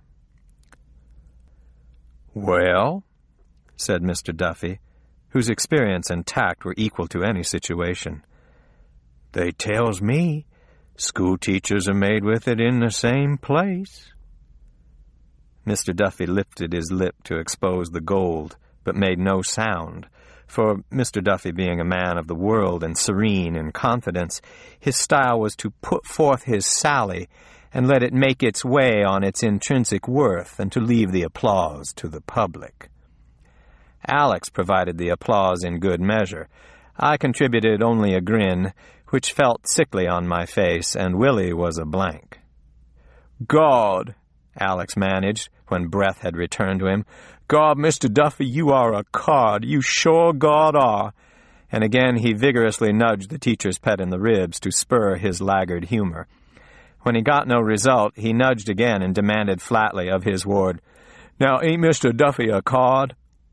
"Well," said Mister Duffy, whose experience and tact were equal to any situation, "they tells me school teachers are made with it in the same place." Mister Duffy lifted his lip to expose the gold, but made no sound, for Mister Duffy being a man of the world and serene in confidence, his style was to put forth his sally and let it make its way on its intrinsic worth and to leave the applause to the public. Alex provided the applause in good measure. I contributed only a grin, which felt sickly on my face, and Willie was a blank. "God," Alex managed, when breath had returned to him. "God, Mister Duffy, you are a card. You sure God are." And again he vigorously nudged the teacher's pet in the ribs to spur his laggard humor. When he got no result, he nudged again and demanded flatly of his ward, "Now, ain't Mister Duffy a card?"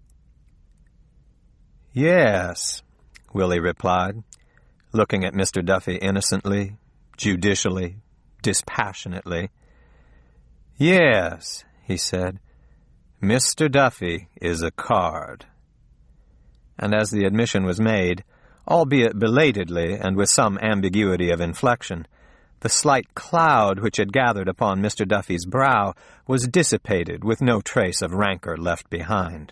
"Yes," Willie replied, looking at Mister Duffy innocently, judicially, dispassionately. "Yes," he said, "Mister Duffy is a card." And as the admission was made, albeit belatedly and with some ambiguity of inflection, the slight cloud which had gathered upon Mister Duffy's brow was dissipated with no trace of rancor left behind.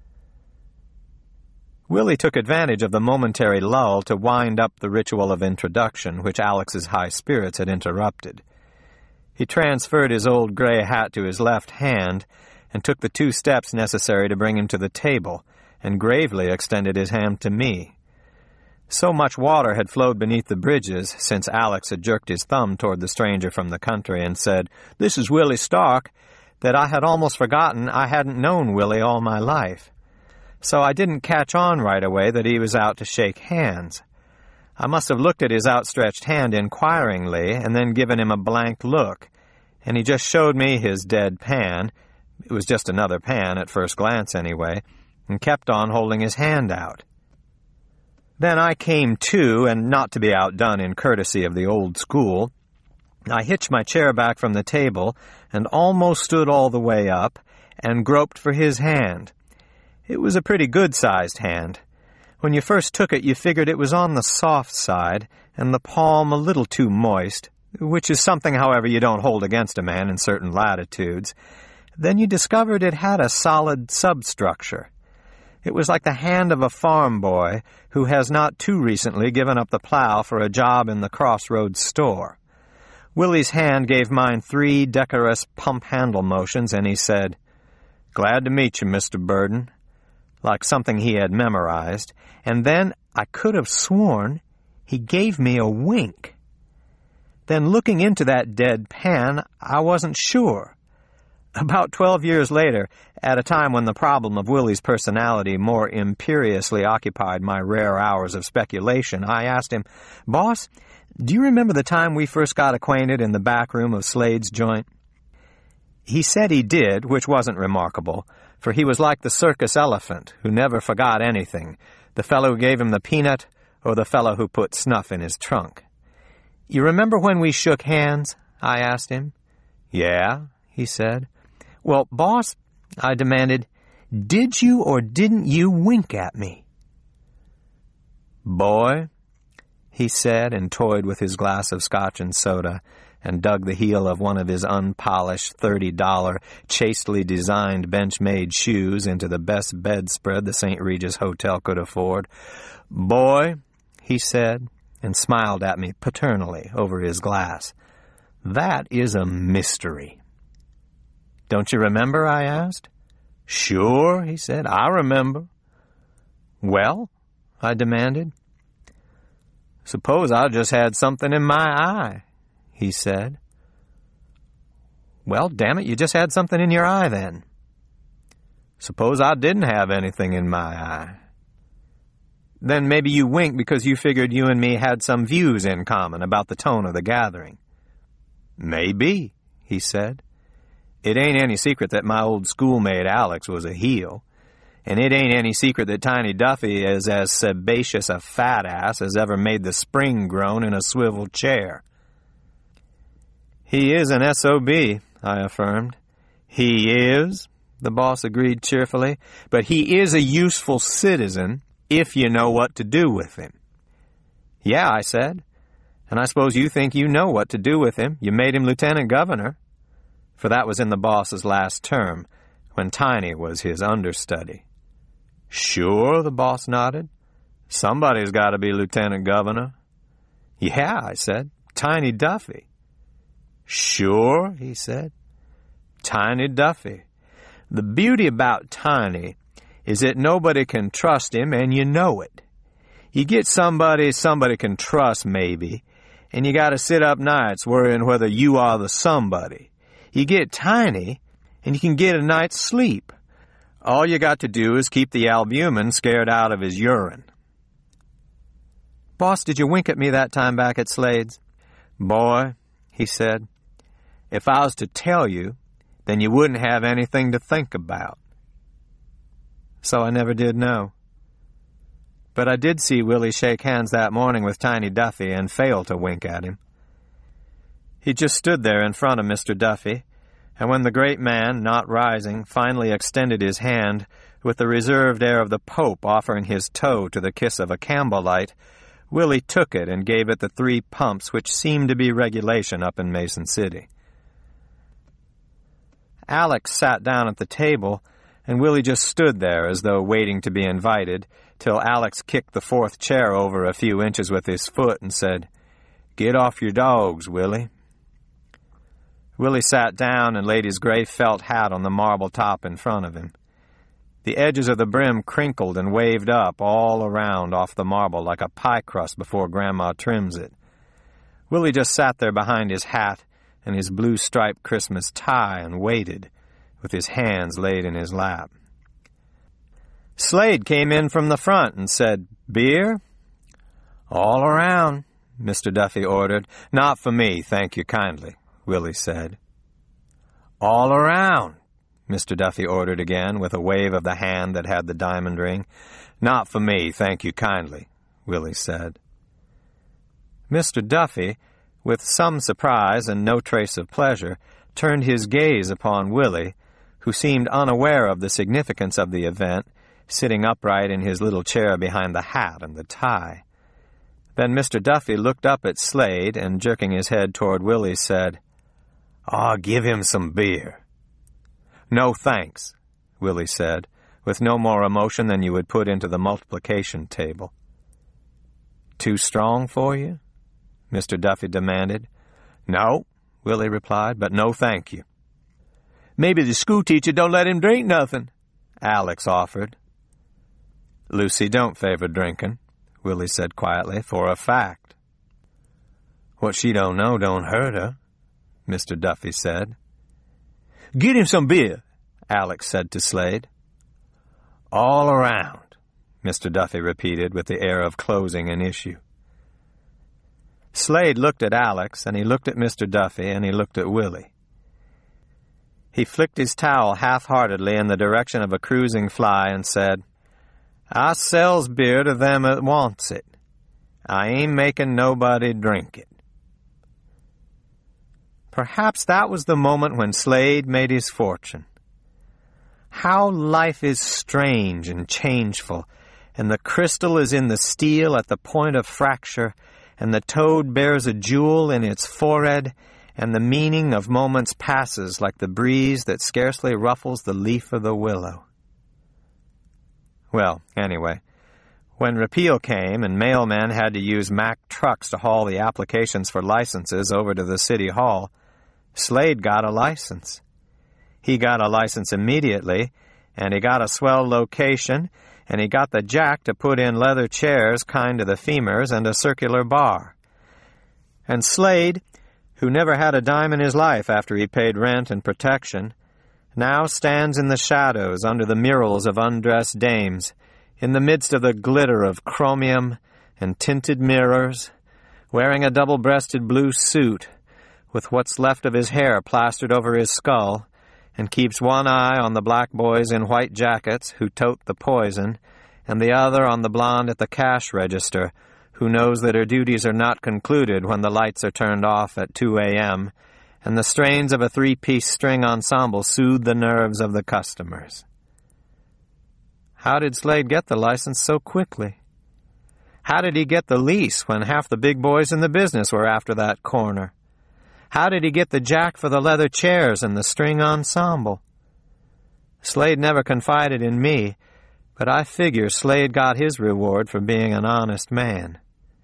Willie took advantage of the momentary lull to wind up the ritual of introduction which Alex's high spirits had interrupted. He transferred his old gray hat to his left hand and took the two steps necessary to bring him to the table, and gravely extended his hand to me. So much water had flowed beneath the bridges since Alex had jerked his thumb toward the stranger from the country and said, "This is Willie Stark," that I had almost forgotten I hadn't known Willie all my life. So I didn't catch on right away that he was out to shake hands. I must have looked at his outstretched hand inquiringly and then given him a blank look, and he just showed me his dead pan — it was just another pan at first glance anyway — and kept on holding his hand out. Then I came to, and not to be outdone in courtesy of the old school, I hitched my chair back from the table and almost stood all the way up and groped for his hand. It was a pretty good-sized hand. When you first took it, you figured it was on the soft side and the palm a little too moist, which is something, however, you don't hold against a man in certain latitudes. Then you discovered it had a solid substructure. It was like the hand of a farm boy who has not too recently given up the plow for a job in the Crossroads store. Willie's hand gave mine three decorous pump-handle motions, and he said, "Glad to meet you, Mister Burden," like something he had memorized, and then I could have sworn he gave me a wink. Then looking into that dead pan, I wasn't sure. About twelve years later, at a time when the problem of Willie's personality more imperiously occupied my rare hours of speculation, I asked him, "Boss, do you remember the time we first got acquainted in the back room of Slade's joint?" He said he did, which wasn't remarkable, for he was like the circus elephant, who never forgot anything, the fellow who gave him the peanut or the fellow who put snuff in his trunk. "You remember when we shook hands?" I asked him. "Yeah," he said. "Well, boss," I demanded, "did you or didn't you wink at me?" "Boy," he said, and toyed with his glass of scotch and soda, and dug the heel of one of his unpolished thirty dollar, chastely designed bench-made shoes into the best bedspread the Saint Regis Hotel could afford. "Boy," he said, and smiled at me paternally over his glass, "that is a mystery." "Don't you remember?" I asked. "Sure," he said, "I remember." "Well?" I demanded. "Suppose I just had something in my eye," he said. "Well, damn it, you just had something in your eye then." "Suppose I didn't have anything in my eye." "Then maybe you winked because you figured you and me had some views in common about the tone of the gathering." "Maybe," he said. "It ain't any secret that my old schoolmate Alex was a heel, and it ain't any secret that Tiny Duffy is as sebaceous a fat ass as ever made the spring groan in a swivel chair." "He is an S O B, I affirmed. "He is," the boss agreed cheerfully, "but he is a useful citizen if you know what to do with him." "Yeah," I said, "and I suppose you think you know what to do with him. You made him lieutenant governor." For that was in the boss's last term, when Tiny was his understudy. "Sure," the boss nodded. "Somebody's got to be lieutenant governor." "Yeah," I said, "Tiny Duffy." "Sure," he said, "Tiny Duffy. The beauty about Tiny is that nobody can trust him, and you know it. You get somebody somebody can trust, maybe, and you gotta sit up nights worrying whether you are the somebody. You get Tiny, and you can get a night's sleep. All you got to do is keep the albumin scared out of his urine. Boss, did you wink at me that time back at Slade's? Boy, he said, if I was to tell you, then you wouldn't have anything to think about. So I never did know. But I did see Willie shake hands that morning with Tiny Duffy and fail to wink at him. He just stood there in front of Mister Duffy, and when the great man, not rising, finally extended his hand with the reserved air of the Pope offering his toe to the kiss of a Campbellite, Willie took it and gave it the three pumps which seemed to be regulation up in Mason City. Alex sat down at the table, and Willie just stood there as though waiting to be invited, till Alex kicked the fourth chair over a few inches with his foot and said, "Get off your dogs, Willie." Willie sat down and laid his gray felt hat on the marble top in front of him. The edges of the brim crinkled and waved up all around off the marble like a pie crust before Grandma trims it. Willie just sat there behind his hat and his blue-striped Christmas tie and waited, with his hands laid in his lap. Slade came in from the front and said, "Beer?" "All around," Mister Duffy ordered. "Not for me, thank you kindly," Willie said. "All around," Mister Duffy ordered again, with a wave of the hand that had the diamond ring. "Not for me, thank you kindly," Willie said. Mister Duffy, with some surprise and no trace of pleasure, turned his gaze upon Willie, who seemed unaware of the significance of the event, sitting upright in his little chair behind the hat and the tie. Then Mister Duffy looked up at Slade and, jerking his head toward Willie, said, "Aw, give him some beer." "No, thanks," Willie said, with no more emotion than you would put into the multiplication table. "Too strong for you?" Mister Duffy demanded. "No," Willie replied, "but no thank you." "Maybe the schoolteacher don't let him drink nothing," Alex offered. "Lucy don't favor drinking," Willie said quietly, "for a fact." "What she don't know don't hurt her," Mister Duffy said. "Get him some beer," Alex said to Slade. "All around," Mister Duffy repeated with the air of closing an issue. Slade looked at Alex, and he looked at Mister Duffy, and he looked at Willie. He flicked his towel half-heartedly in the direction of a cruising fly and said, "I sells beer to them that wants it. I ain't making nobody drink it." Perhaps that was the moment when Slade made his fortune. How life is strange and changeful, and the crystal is in the steel at the point of fracture, and the toad bears a jewel in its forehead, and the meaning of moments passes like the breeze that scarcely ruffles the leaf of the willow. Well, anyway, when repeal came and mailmen had to use Mack trucks to haul the applications for licenses over to the city hall, Slade got a license. He got a license immediately, and he got a swell location, and he got the jack to put in leather chairs kind to the femurs and a circular bar. And Slade, who never had a dime in his life after he paid rent and protection, now stands in the shadows under the murals of undressed dames, in the midst of the glitter of chromium and tinted mirrors, wearing a double-breasted blue suit, with what's left of his hair plastered over his skull, and keeps one eye on the black boys in white jackets who tote the poison, and the other on the blonde at the cash register, who knows that her duties are not concluded when the lights are turned off at two a.m., and the strains of a three-piece string ensemble soothe the nerves of the customers. How did Slade get the license so quickly? How did he get the lease when half the big boys in the business were after that corner? How did he get the jack for the leather chairs and the string ensemble? Slade never confided in me, but I figure Slade got his reward for being an honest man.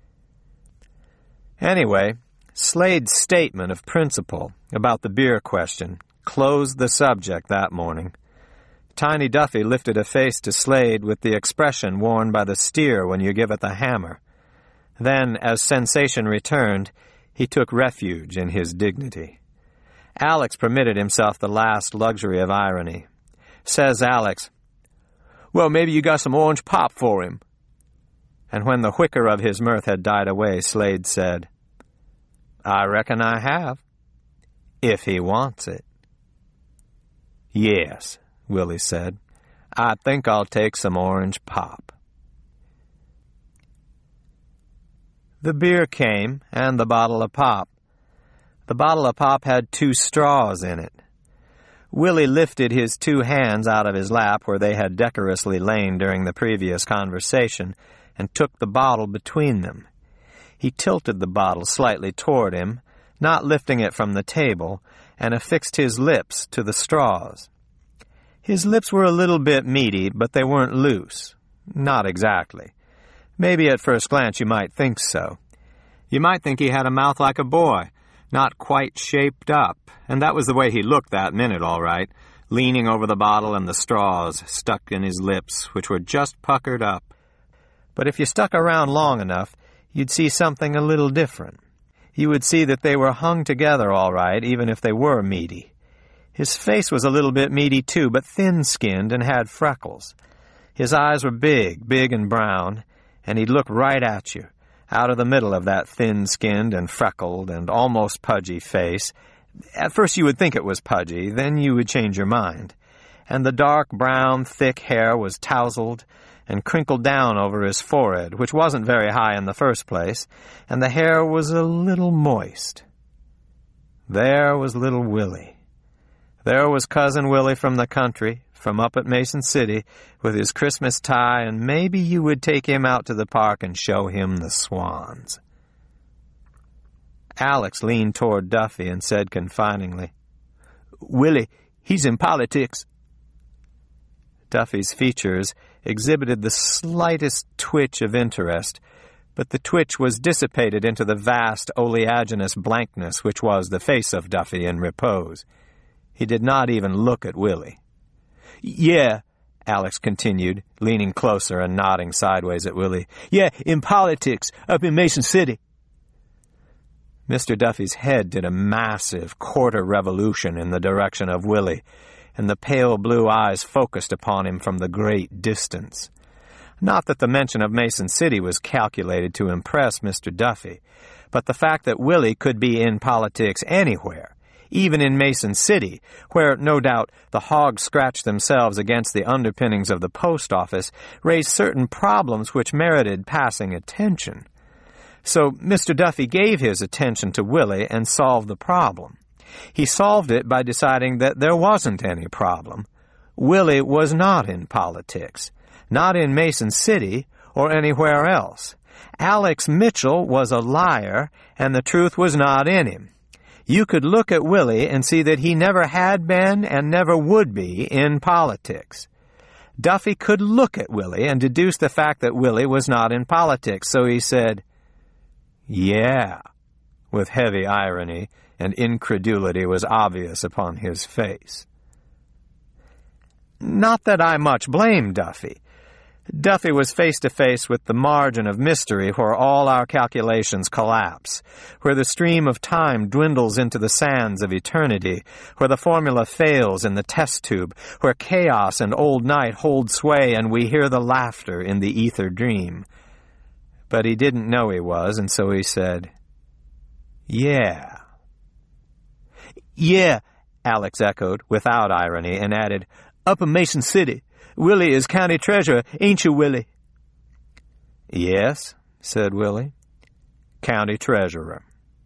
Anyway, Slade's statement of principle about the beer question closed the subject that morning. Tiny Duffy lifted a face to Slade with the expression worn by the steer when you give it the hammer. Then, as sensation returned, he took refuge in his dignity. Alex permitted himself the last luxury of irony. Says Alex, "Well, maybe you got some orange pop for him." And when the whicker of his mirth had died away, Slade said, "I reckon I have, if he wants it." "Yes," Willie said, "I think I'll take some orange pop." The beer came, and the bottle of pop. The bottle of pop had two straws in it. Willie lifted his two hands out of his lap where they had decorously lain during the previous conversation, and took the bottle between them. He tilted the bottle slightly toward him, not lifting it from the table, and affixed his lips to the straws. His lips were a little bit meaty, but they weren't loose. Not exactly. Maybe at first glance you might think so. You might think he had a mouth like a boy, not quite shaped up, and that was the way he looked that minute, all right, leaning over the bottle and the straws stuck in his lips, which were just puckered up. But if you stuck around long enough, you'd see something a little different. You would see that they were hung together all right, even if they were meaty. His face was a little bit meaty too, but thin-skinned and had freckles. His eyes were big, big and brown, and he'd look right at you, out of the middle of that thin-skinned and freckled and almost pudgy face. At first you would think it was pudgy, then you would change your mind. And the dark brown, thick hair was tousled and crinkled down over his forehead, which wasn't very high in the first place, and the hair was a little moist. There was little Willie. There was Cousin Willie from the country, from up at Mason City, with his Christmas tie, and maybe you would take him out to the park and show him the swans. Alex leaned toward Duffy and said confidingly, "Willie, he's in politics." Duffy's features exhibited the slightest twitch of interest, but the twitch was dissipated into the vast oleaginous blankness which was the face of Duffy in repose. He did not even look at Willie. "Yeah," Alex continued, leaning closer and nodding sideways at Willie. "Yeah, in politics, up in Mason City." Mister Duffy's head did a massive quarter revolution in the direction of Willie, and the pale blue eyes focused upon him from the great distance. Not that the mention of Mason City was calculated to impress Mister Duffy, but the fact that Willie could be in politics anywhere, even in Mason City, where, no doubt, the hogs scratched themselves against the underpinnings of the post office, raised certain problems which merited passing attention. So Mister Duffy gave his attention to Willie and solved the problem. He solved it by deciding that there wasn't any problem. Willie was not in politics, not in Mason City or anywhere else. Alex Mitchell was a liar, and the truth was not in him. You could look at Willie and see that he never had been and never would be in politics. Duffy could look at Willie and deduce the fact that Willie was not in politics, so he said, "Yeah," with heavy irony, and incredulity was obvious upon his face. Not that I much blame Duffy. Duffy was face-to-face with the margin of mystery where all our calculations collapse, where the stream of time dwindles into the sands of eternity, where the formula fails in the test tube, where chaos and old night hold sway and we hear the laughter in the ether dream. But he didn't know he was, and so he said, "Yeah." "Yeah," Alex echoed, without irony, and added, "Up in Mason City. Willie is county treasurer, ain't you, Willie?" "Yes," said Willie, "county treasurer."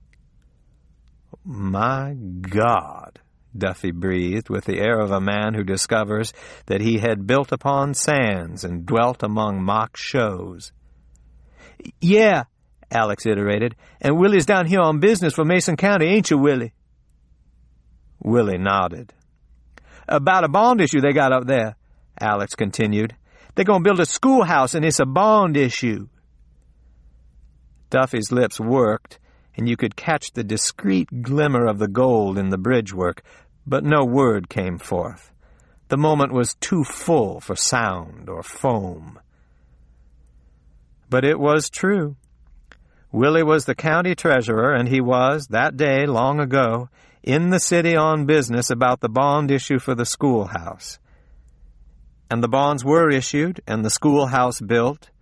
"My God," Duffy breathed, with the air of a man who discovers that he had built upon sands and dwelt among mock shows. "Yeah," Alex iterated, "and Willie's down here on business for Mason County, ain't you, Willie?" Willie nodded. "About a bond issue they got up there," Alex continued. "They're going to build a schoolhouse, and it's a bond issue." Duffy's lips worked, and you could catch the discreet glimmer of the gold in the bridge work, but no word came forth. The moment was too full for sound or foam. But it was true. Willie was the county treasurer, and he was, that day long ago, in the city on business about the bond issue for the schoolhouse. And the bonds were issued, and the schoolhouse built,